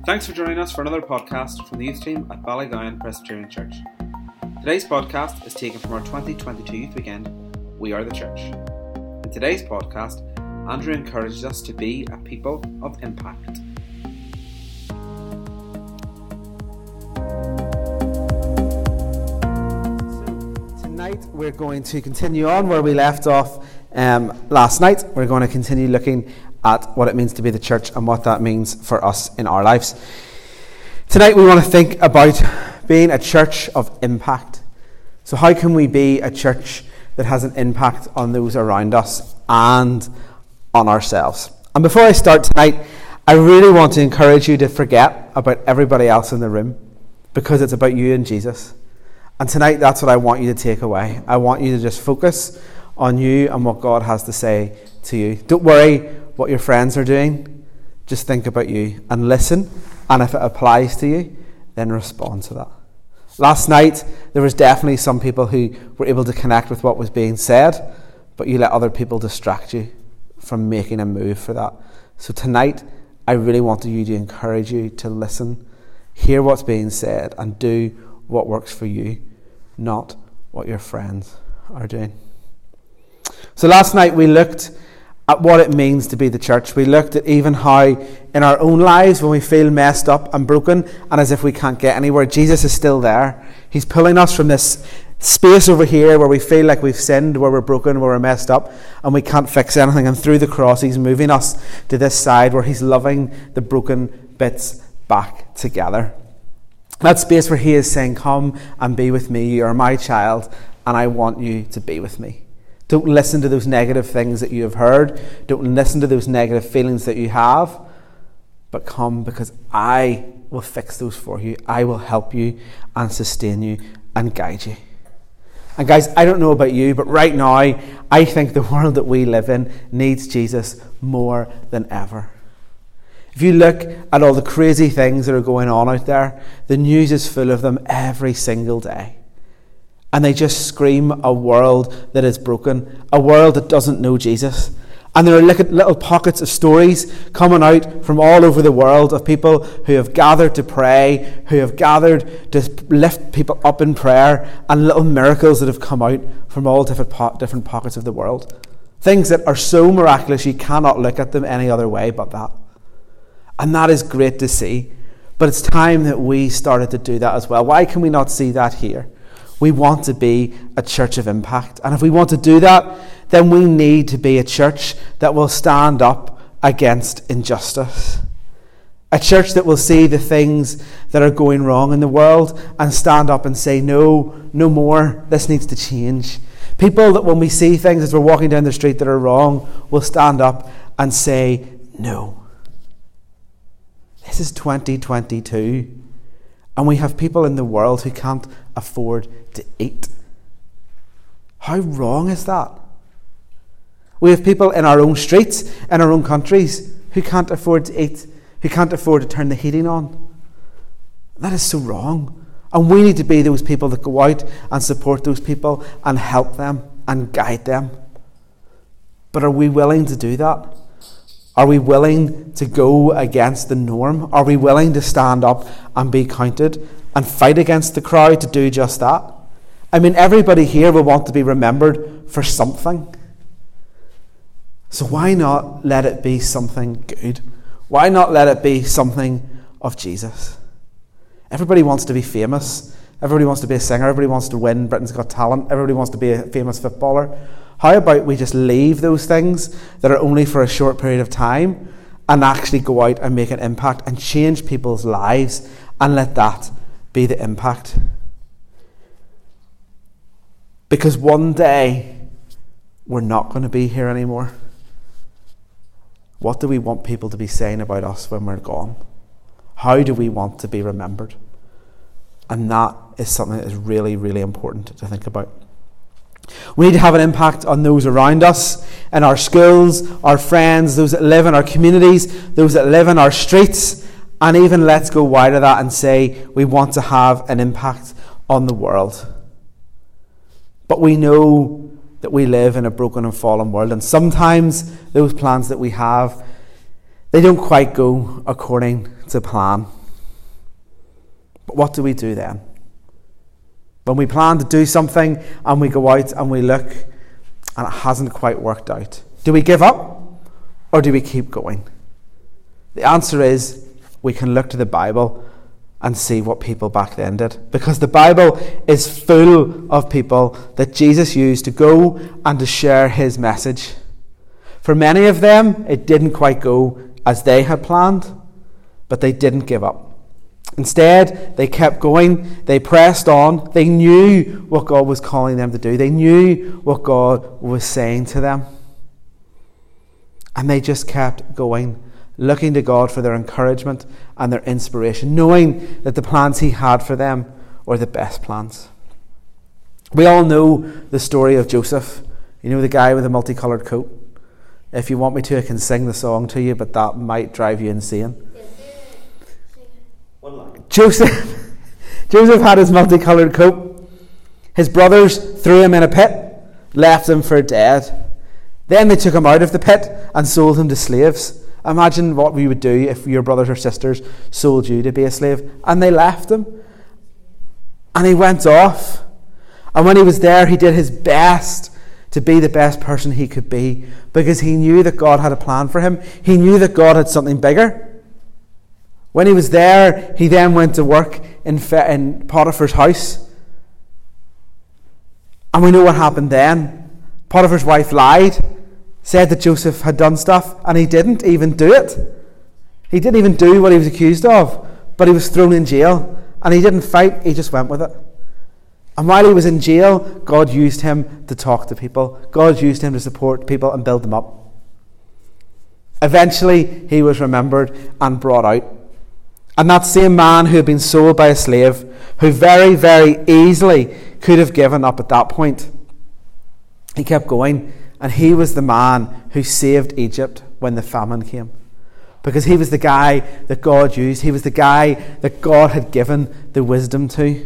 Thanks for joining us for another podcast from the youth team at Ballygowan Presbyterian Church. Today's podcast is taken from our 2022 youth weekend, We Are the Church. In today's podcast, Andrew encourages us to be a people of impact. Tonight we're going to continue on where we left off last night. We're going to continue looking at what it means to be the church and what that means for us in our lives. Tonight we want to think about being a church of impact. So how can we be a church that has an impact on those around us and on ourselves? And before I start tonight, I really want to encourage you to forget about everybody else in the room, because it's about you and Jesus. And tonight that's what I want you to take away. I want you to just focus on you and what God has to say to you. Don't worry what your friends are doing. Just think about you and listen. And if it applies to you, then respond to that. Last night, there was definitely some people who were able to connect with what was being said, but you let other people distract you from making a move for that. So tonight, I really wanted you to encourage you to listen, hear what's being said, and do what works for you, not what your friends are doing. So last night, we looked at what it means to be the church. We looked at even how in our own lives, when we feel messed up and broken and as if we can't get anywhere, Jesus is still there. He's pulling us from this space over here where we feel like we've sinned, where we're broken, where we're messed up and we can't fix anything. And through the cross, he's moving us to this side where he's loving the broken bits back together. That space where he is saying, come and be with me. You are my child and I want you to be with me. Don't listen to those negative things that you have heard. Don't listen to those negative feelings that you have. But come, because I will fix those for you. I will help you and sustain you and guide you. And guys, I don't know about you, but right now, I think the world that we live in needs Jesus more than ever. If you look at all the crazy things that are going on out there, the news is full of them every single day. And they just scream a world that is broken, a world that doesn't know Jesus. And there are little pockets of stories coming out from all over the world of people who have gathered to pray, who have gathered to lift people up in prayer, and little miracles that have come out from all different pockets of the world. Things that are so miraculous you cannot look at them any other way but that. And that is great to see. But it's time that we started to do that as well. Why can we not see that here? We want to be a church of impact. And if we want to do that, then we need to be a church that will stand up against injustice. A church that will see the things that are going wrong in the world and stand up and say, no more. This needs to change. People that when we see things as we're walking down the street that are wrong, will stand up and say, no. This is 2022. And we have people in the world who can't afford to eat. How wrong is that? We have people in our own streets, in our own countries, who can't afford to eat, who can't afford to turn the heating on. That is so wrong. And we need to be those people that go out and support those people and help them and guide them. But are we willing to do that? Are we willing to go against the norm? Are we willing to stand up and be counted and fight against the crowd to do just that? I mean, everybody here will want to be remembered for something. So why not let it be something good? Why not let it be something of Jesus? Everybody wants to be famous. Everybody wants to be a singer. Everybody wants to win Britain's Got Talent. Everybody wants to be a famous footballer. How about we just leave those things that are only for a short period of time and actually go out and make an impact and change people's lives and let that be the impact? Because one day we're not going to be here anymore. What do we want people to be saying about us when we're gone? How do we want to be remembered? And that is something that is really, really important to think about. We need to have an impact on those around us, in our schools, our friends, those that live in our communities, those that live in our streets, and even let's go wider than that and say we want to have an impact on the world. But we know that we live in a broken and fallen world, and sometimes those plans that we have, they don't quite go according to plan. what do we do then? When we plan to do something and we go out and we look and it hasn't quite worked out, do we give up or do we keep going? The answer is we can look to the Bible and see what people back then did, because the Bible is full of people that Jesus used to go and to share his message. For many of them, it didn't quite go as they had planned, but they didn't give up. Instead, they kept going, they pressed on, they knew what God was calling them to do, they knew what God was saying to them. And they just kept going, looking to God for their encouragement and their inspiration, knowing that the plans he had for them were the best plans. We all know the story of Joseph. You know, the guy with the multicoloured coat. If you want me to, I can sing the song to you, but that might drive you insane. Joseph had his multicoloured coat. His brothers threw him in a pit, left him for dead. Then they took him out of the pit and sold him to slaves. Imagine what we would do if your brothers or sisters sold you to be a slave. And they left him. And he went off. And when he was there, he did his best to be the best person he could be, because he knew that God had a plan for him. He knew that God had something bigger. When he was there, he then went to work in Potiphar's house. And we know what happened then. Potiphar's wife lied, said that Joseph had done stuff, and he didn't even do it. He didn't even do what he was accused of, but he was thrown in jail, and he didn't fight, he just went with it. And while he was in jail, God used him to talk to people. God used him to support people and build them up. Eventually, he was remembered and brought out. And that same man who had been sold by a slave, who very, very easily could have given up at that point, he kept going. And he was the man who saved Egypt when the famine came. Because he was the guy that God used. He was the guy that God had given the wisdom to.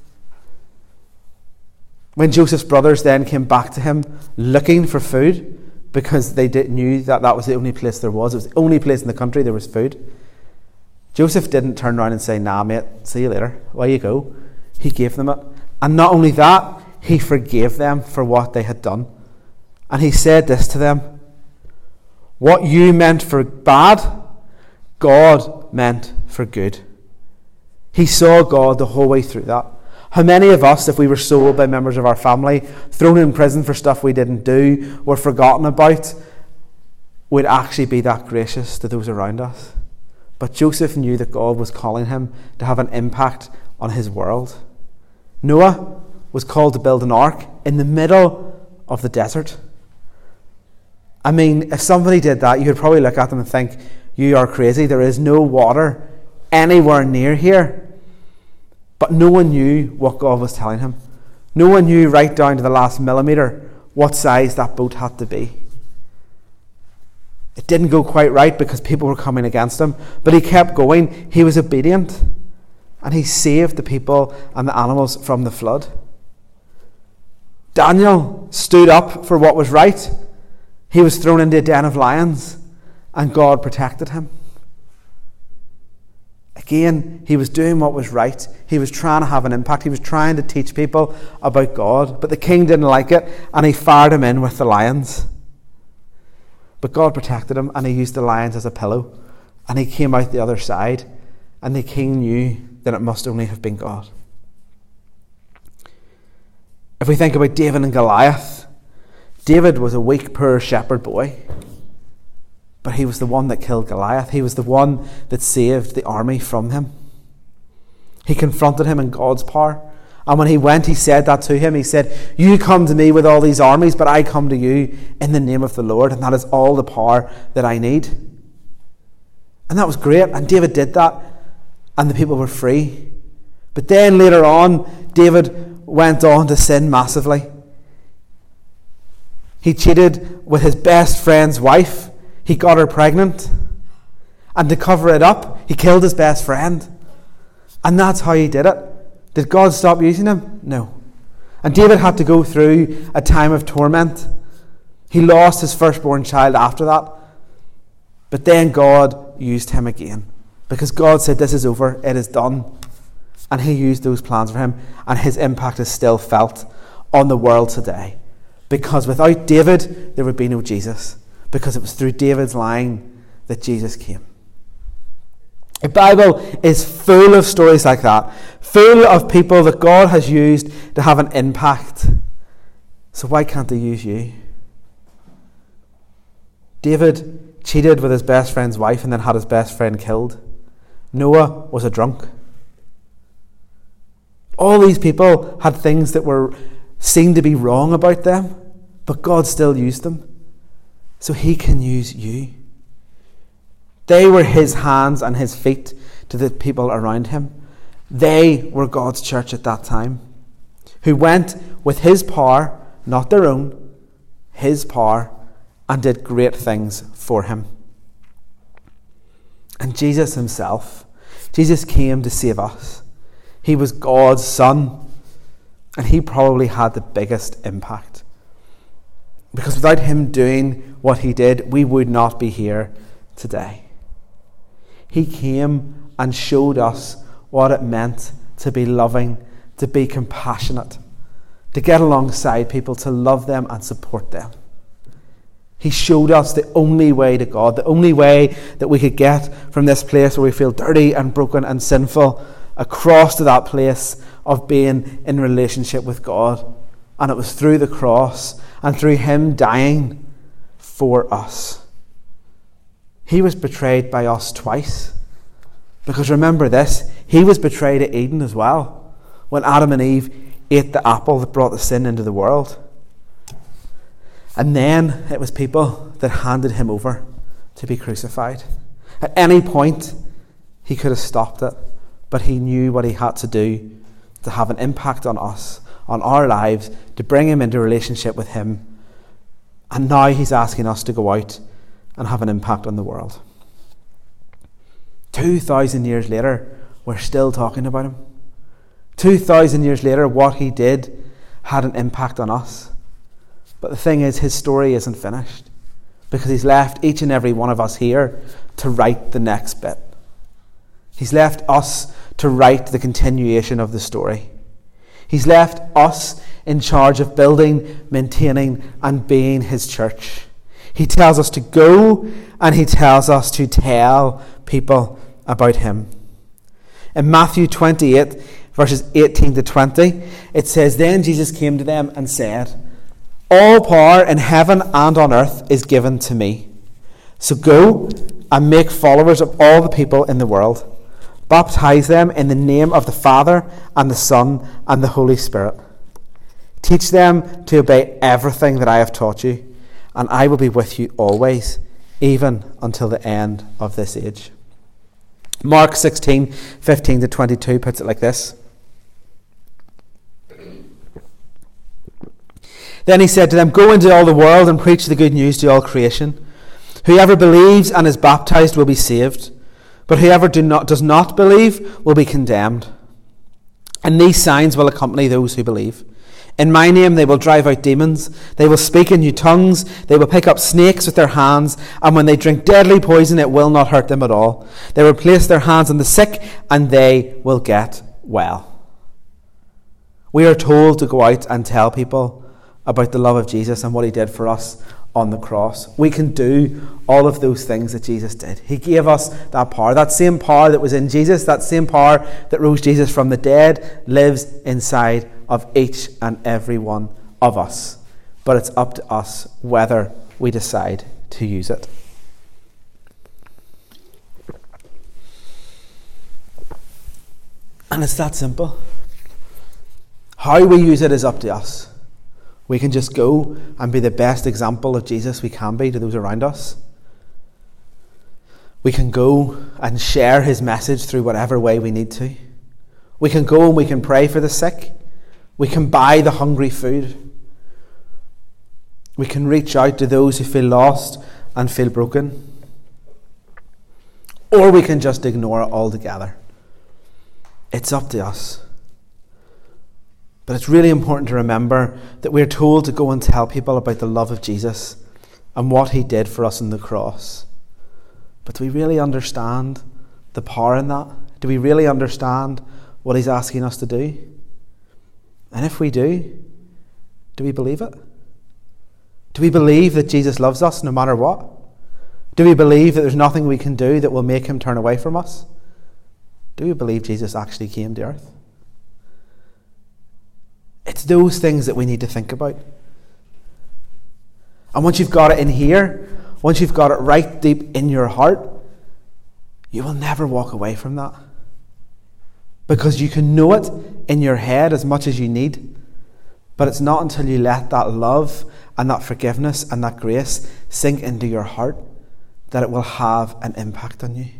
When Joseph's brothers then came back to him looking for food, because they knew that that was the only place there was. It was the only place in the country there was food. Joseph didn't turn around and say, "Nah, mate, see you later. Away you go." He gave them it. And not only that, he forgave them for what they had done. And he said this to them: "What you meant for bad, God meant for good." He saw God the whole way through that. How many of us, if we were sold by members of our family, thrown in prison for stuff we didn't do, were forgotten about, would actually be that gracious to those around us? But Joseph knew that God was calling him to have an impact on his world. Noah was called to build an ark in the middle of the desert. I mean, if somebody did that, you would probably look at them and think, "You are crazy. There is no water anywhere near here." But no one knew what God was telling him. No one knew right down to the last millimetre what size that boat had to be. It didn't go quite right because people were coming against him, but he kept going. He was obedient, and he saved the people and the animals from the flood. Daniel stood up for what was right. He was thrown into a den of lions, and God protected him. Again, he was doing what was right. He was trying to have an impact. He was trying to teach people about God, but the king didn't like it, and he fired him in with the lions. But God protected him, and he used the lions as a pillow, and he came out the other side, and the king knew that it must only have been God. If we think about David and Goliath, David was a weak, poor shepherd boy, but he was the one that killed Goliath. He was the one that saved the army from him. He confronted him in God's power. And when he went, he said that to him. He said, "You come to me with all these armies, but I come to you in the name of the Lord, and that is all the power that I need." And that was great. And David did that, and the people were free. But then later on, David went on to sin massively. He cheated with his best friend's wife. He got her pregnant. And to cover it up, he killed his best friend. And that's how he did it. Did God stop using him? No. And David had to go through a time of torment. He lost his firstborn child after that. But then God used him again. Because God said, "This is over. It is done." And he used those plans for him, and his impact is still felt on the world today. Because without David, there would be no Jesus. Because it was through David's line that Jesus came. The Bible is full of stories like that. Full of people that God has used to have an impact. So why can't he use you? David cheated with his best friend's wife and then had his best friend killed. Noah was a drunk. All these people had things that were seen to be wrong about them, but God still used them. So he can use you. They were his hands and his feet to the people around him. They were God's church at that time, who went with his power, not their own, his power, and did great things for him. And Jesus himself, Jesus came to save us. He was God's Son, and he probably had the biggest impact. Because without him doing what he did, we would not be here today. He came and showed us what it meant to be loving, to be compassionate, to get alongside people, to love them and support them. He showed us the only way to God, the only way that we could get from this place where we feel dirty and broken and sinful across to that place of being in relationship with God. And it was through the cross and through him dying for us. He was betrayed by us twice. Because remember this, he was betrayed at Eden as well, when Adam and Eve ate the apple that brought the sin into the world. And then it was people that handed him over to be crucified. At any point, he could have stopped it, but he knew what he had to do to have an impact on us, on our lives, to bring him into relationship with him. And now he's asking us to go out and have an impact on the world. 2,000 years later, we're still talking about him. 2,000 years later, what he did had an impact on us. But the thing is, his story isn't finished, because he's left each and every one of us here to write the next bit. He's left us to write the continuation of the story. He's left us in charge of building, maintaining, and being his church. He tells us to go, and he tells us to tell people about him. In Matthew 28, verses 18 to 20, it says, "Then Jesus came to them and said, 'All power in heaven and on earth is given to me. So go and make followers of all the people in the world. Baptize them in the name of the Father and the Son and the Holy Spirit. Teach them to obey everything that I have taught you, and I will be with you always, even until the end of this age.'" Mark 16, 15 to 22 puts it like this. "Then he said to them, 'Go into all the world and preach the good news to all creation. Whoever believes and is baptized will be saved, but whoever does not believe will be condemned. And these signs will accompany those who believe. In my name they will drive out demons, they will speak in new tongues, they will pick up snakes with their hands, and when they drink deadly poison it will not hurt them at all. They will place their hands on the sick and they will get well.'" We are told to go out and tell people about the love of Jesus and what he did for us on the cross. We can do all of those things that Jesus did. He gave us that power. That same power that was in Jesus, that same power that rose Jesus from the dead, lives inside of each and every one of us. But it's up to us whether we decide to use it. And it's that simple. How we use it is up to us. We can just go and be the best example of Jesus we can be to those around us. We can go and share his message through whatever way we need to. We can go and we can pray for the sick. We can buy the hungry food. We can reach out to those who feel lost and feel broken. Or we can just ignore it altogether. It's up to us. But it's really important to remember that we're told to go and tell people about the love of Jesus and what he did for us on the cross. But do we really understand the power in that? Do we really understand what he's asking us to do? And if we do we believe it? Do we believe that Jesus loves us no matter what? Do we believe that there's nothing we can do that will make him turn away from us? Do we believe Jesus actually came to earth? It's those things that we need to think about. And once you've got it in here, once you've got it right deep in your heart, you will never walk away from that. Because you can know it in your head as much as you need. But it's not until you let that love and that forgiveness and that grace sink into your heart that it will have an impact on you.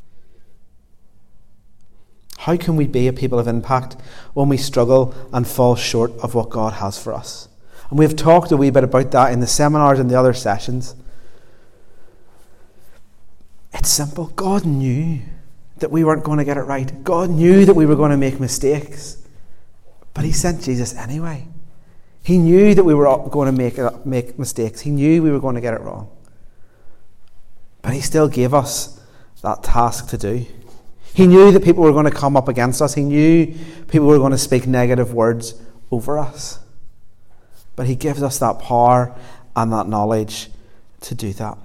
How can we be a people of impact when we struggle and fall short of what God has for us? And we've talked a wee bit about that in the seminars and the other sessions. It's simple. God knew that we weren't going to get it right. God knew that we were going to make mistakes. But he sent Jesus anyway. He knew that we were going to make mistakes. He knew we were going to get it wrong. But he still gave us that task to do. He knew that people were going to come up against us. He knew people were going to speak negative words over us. But he gives us that power and that knowledge to do that.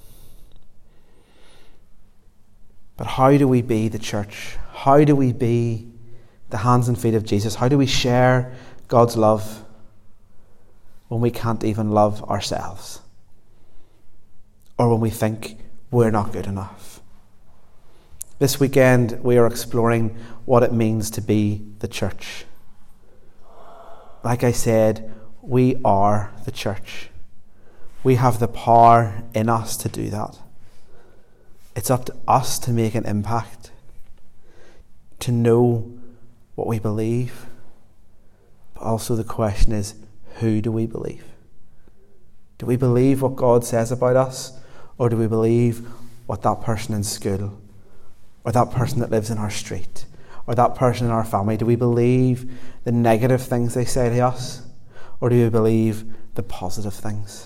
But how do we be the church? How do we be the hands and feet of Jesus? How do we share God's love when we can't even love ourselves? Or when we think we're not good enough? This weekend we are exploring what it means to be the church. Like I said, we are the church. We have the power in us to do that. It's up to us to make an impact, to know what we believe. But also the question is, who do we believe? Do we believe what God says about us? Or do we believe what that person in school, or that person that lives in our street, or that person in our family, do we believe the negative things they say to us? Or do we believe the positive things?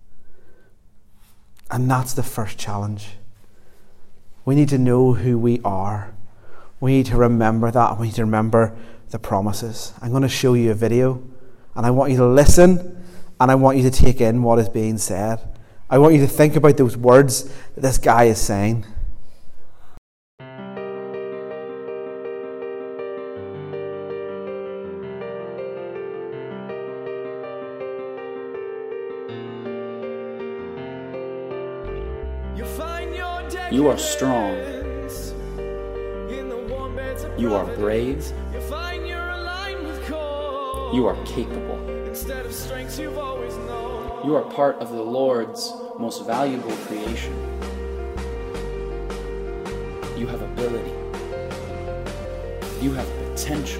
And that's the first challenge. We need to know who we are. We need to remember that, and we need to remember the promises. I'm going to show you a video, and I want you to listen, and I want you to take in what is being said. I want you to think about those words that this guy is saying. You are strong. You are brave. You are capable. You are part of the Lord's most valuable creation. You have ability. You have potential.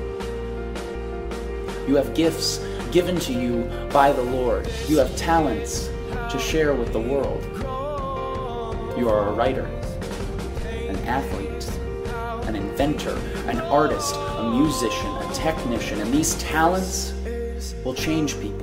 You have gifts given to you by the Lord. You have talents to share with the world. You are a writer, an athlete, an inventor, an artist, a musician, a technician, and these talents will change people.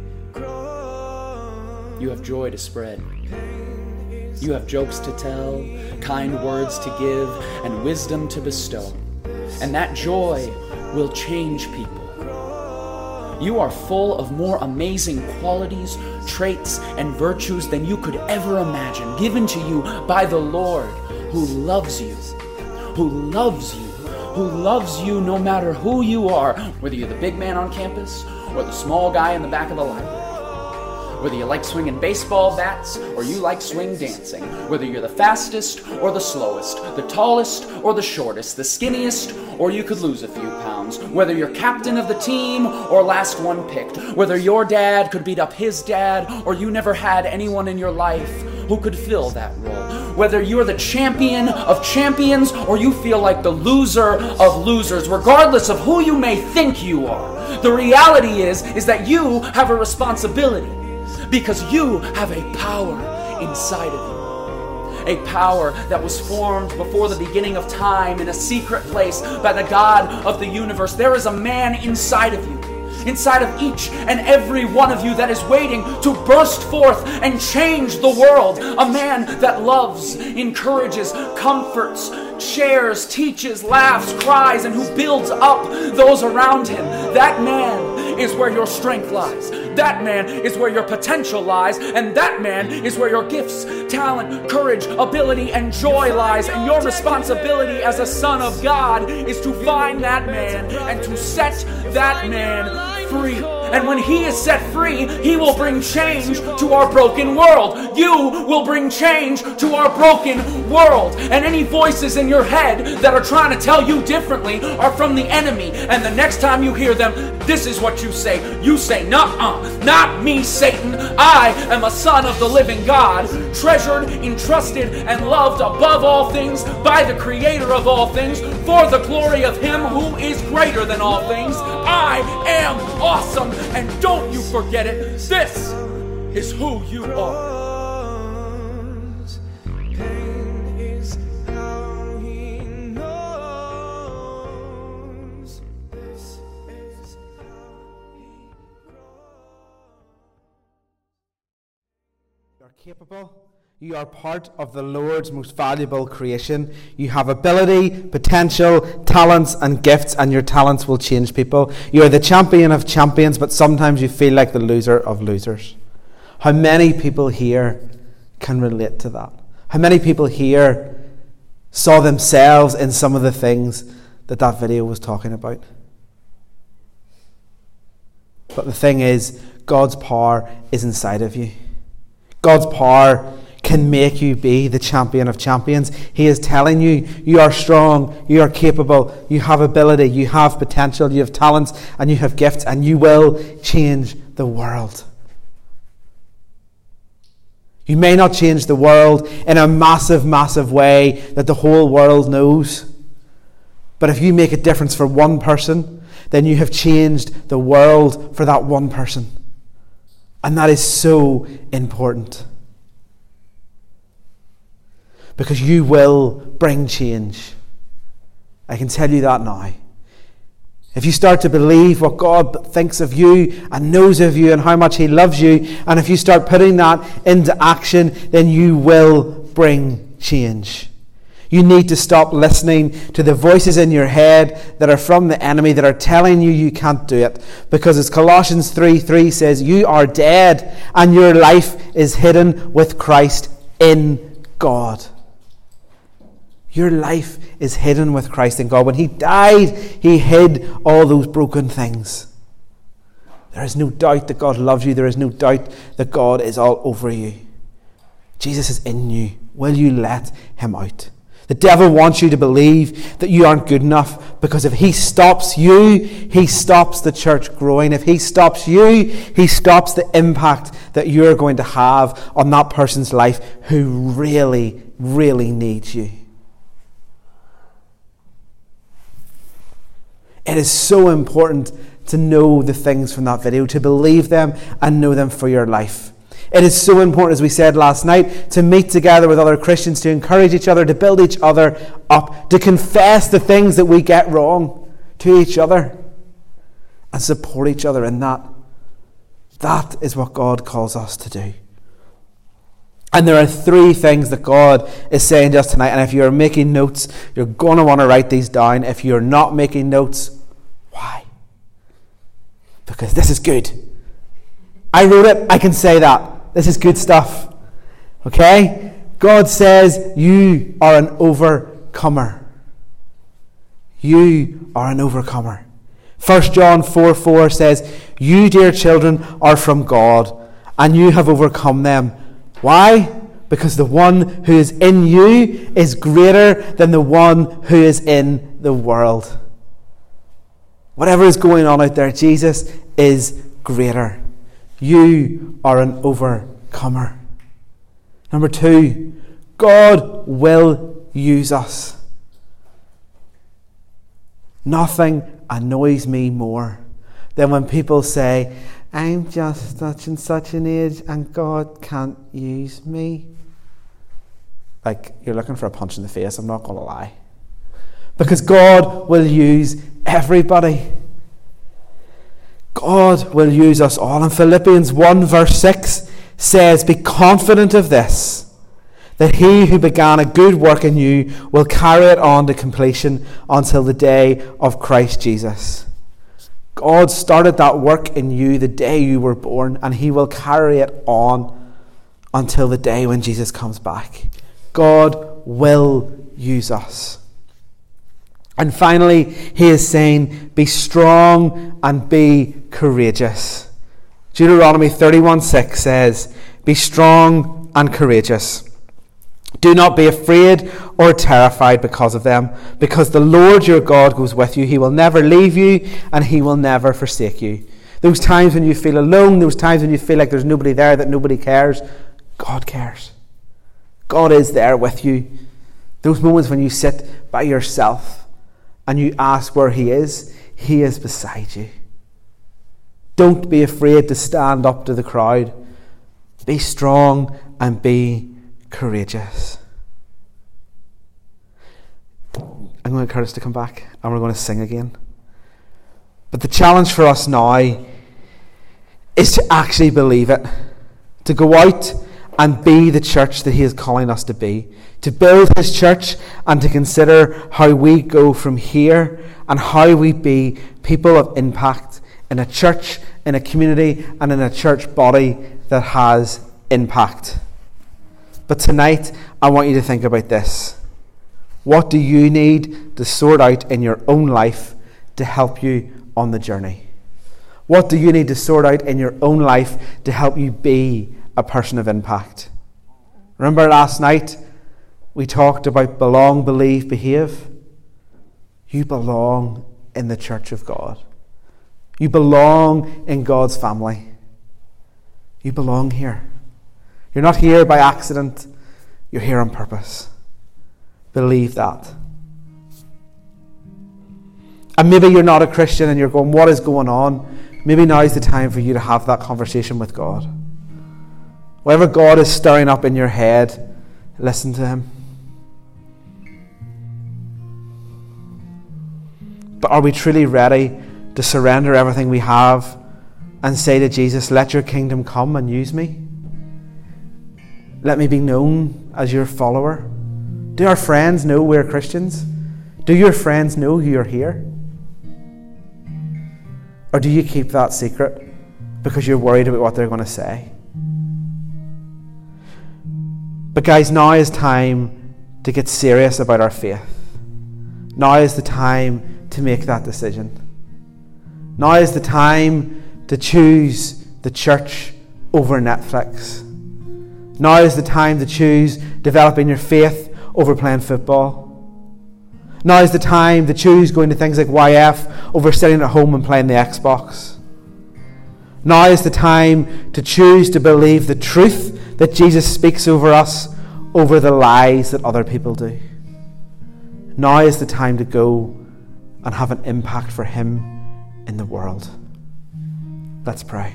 You have joy to spread. You have jokes to tell, kind words to give, and wisdom to bestow. And that joy will change people. You are full of more amazing qualities, traits, and virtues than you could ever imagine, given to you by the Lord, who loves you, who loves you, who loves you no matter who you are, whether you're the big man on campus or the small guy in the back of the library. Whether you like swinging baseball bats or you like swing dancing. Whether you're the fastest or the slowest, the tallest or the shortest, the skinniest or you could lose a few pounds. Whether you're captain of the team or last one picked. Whether your dad could beat up his dad or you never had anyone in your life who could fill that role. Whether you're the champion of champions or you feel like the loser of losers. Regardless of who you may think you are, the reality is that you have a responsibility. Because you have a power inside of you. A power that was formed before the beginning of time in a secret place by the God of the universe. There is a man inside of you. inside of each and every one of you that is waiting to burst forth and change the world. A man that loves, encourages, comforts, shares, teaches, laughs, cries, and who builds up those around him. That man is where your strength lies. That man is where your potential lies. And that man is where your gifts, talent, courage, ability, and joy lies. And your responsibility as a son of God is to find that man and to set that man free. And when he is set free, he will bring change to our broken world. You will bring change to our broken world. And any voices in your head that are trying to tell you differently are from the enemy. And the next time you hear them, this is what you say. You say, "Nuh-uh, not me, Satan. I am a son of the living God, treasured, entrusted, and loved above all things by the Creator of all things, for the glory of Him who is greater than all things. I am awesome, and don't you forget it. This is who you are." Capable. You are part of the Lord's most valuable creation. You have ability, potential, talents, and gifts, and your talents will change people. You are the champion of champions, but sometimes you feel like the loser of losers. How many people here can relate to that? How many people here saw themselves in some of the things that video was talking about? But the thing is, God's power is inside of you. God's power can make you be the champion of champions. He is telling you, you are strong, you are capable, you have ability, you have potential, you have talents, and you have gifts, and you will change the world. You may not change the world in a massive, massive way that the whole world knows. But if you make a difference for one person, then you have changed the world for that one person. And that is so important. Because you will bring change. I can tell you that now. If you start to believe what God thinks of you and knows of you and how much He loves you, and if you start putting that into action, then you will bring change. You need to stop listening to the voices in your head that are from the enemy that are telling you you can't do it. Because as Colossians 3:3 says, you are dead and your life is hidden with Christ in God. Your life is hidden with Christ in God. When He died, He hid all those broken things. There is no doubt that God loves you. There is no doubt that God is all over you. Jesus is in you. Will you let Him out? The devil wants you to believe that you aren't good enough, because if he stops you, he stops the church growing. If he stops you, he stops the impact that you're going to have on that person's life who really, really needs you. It is so important to know the things from that video, to believe them and know them for your life. It is so important, as we said last night, to meet together with other Christians, to encourage each other, to build each other up, to confess the things that we get wrong to each other and support each other in that. That is what God calls us to do. And there are 3 things that God is saying to us tonight. And if you're making notes, you're going to want to write these down. If you're not making notes, why? Because this is good. I wrote it, I can say that. This is good stuff. Okay? God says you are an overcomer. You are an overcomer. 1 John 4:4 says, you, dear children, are from God, and you have overcome them. Why? Because the one who is in you is greater than the one who is in the world. Whatever is going on out there, Jesus is greater. You are an overcomer. Number 2, God will use us. Nothing annoys me more than when people say, I'm just such and such an age and God can't use me. Like, you're looking for a punch in the face, I'm not going to lie. Because God will use everybody. God God will use us all. And Philippians 1 verse 6 says, be confident of this, that he who began a good work in you will carry it on to completion until the day of Christ Jesus. God started that work in you the day you were born, and he will carry it on until the day when Jesus comes back. God will use us. And finally, he is saying, be strong and be courageous. Deuteronomy 31:6 says, be strong and courageous. Do not be afraid or terrified because of them, because the Lord your God goes with you. He will never leave you and he will never forsake you. Those times when you feel alone, those times when you feel like there's nobody there, that nobody cares, God cares. God is there with you. Those moments when you sit by yourself and you ask where he is beside you. Don't be afraid to stand up to the crowd. Be strong and be courageous. I'm going to Curtis to come back and we're going to sing again. But the challenge for us now is to actually believe it. To go out and be the church that he is calling us to be. To build his church and to consider how we go from here and how we be people of impact in a church, in a community, and in a church body that has impact. But tonight, I want you to think about this. What do you need to sort out in your own life to help you on the journey? What do you need to sort out in your own life to help you be a person of impact? Remember last night, we talked about belong, believe, behave. You belong in the church of God. You belong in God's family. You belong here. You're not here by accident. You're here on purpose. Believe that. And maybe you're not a Christian and you're going, what is going on? Maybe now is the time for you to have that conversation with God. Whatever God is stirring up in your head, listen to him. But are we truly ready to surrender everything we have and say to Jesus, let your kingdom come and use me? Let me be known as your follower. Do our friends know we're Christians? Do your friends know you're here? Or do you keep that secret because you're worried about what they're going to say? But guys, now is time to get serious about our faith. Now is the time to make that decision. Now is the time to choose the church over Netflix. Now is the time to choose developing your faith over playing football. Now is the time to choose going to things like YF over sitting at home and playing the Xbox. Now is the time to choose to believe the truth that Jesus speaks over us over the lies that other people do. Now is the time to go and have an impact for him in the world. Let's pray.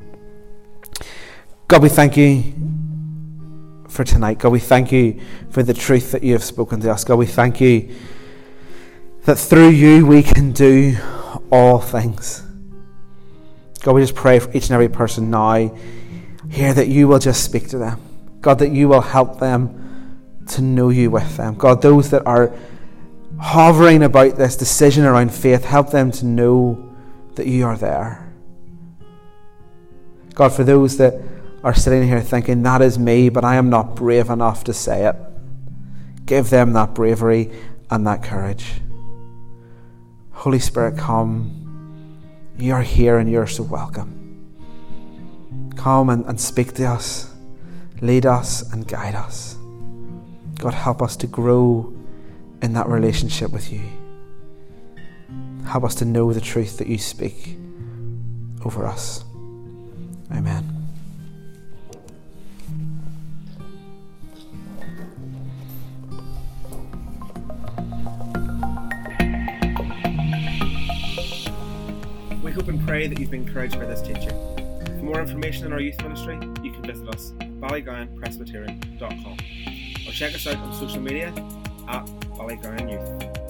God, we thank you for tonight. God, we thank you for the truth that you have spoken to us. God, we thank you that through you we can do all things. God, we just pray for each and every person now here that you will just speak to them. God, that you will help them to know you with them. God, those that are hovering about this decision around faith, help them to know that you are there. God, for those that are sitting here thinking, that is me, but I am not brave enough to say it, give them that bravery and that courage. Holy Spirit, come. You are here and you're so welcome. Come and speak to us, lead us and guide us. God, help us to grow in that relationship with you. Help us to know the truth that you speak over us. Amen. We hope and pray that you've been encouraged by this teaching. For more information on our youth ministry, you can visit us at ballygowanpresbyterian.com or check us out on social media at Ballygowan Youth.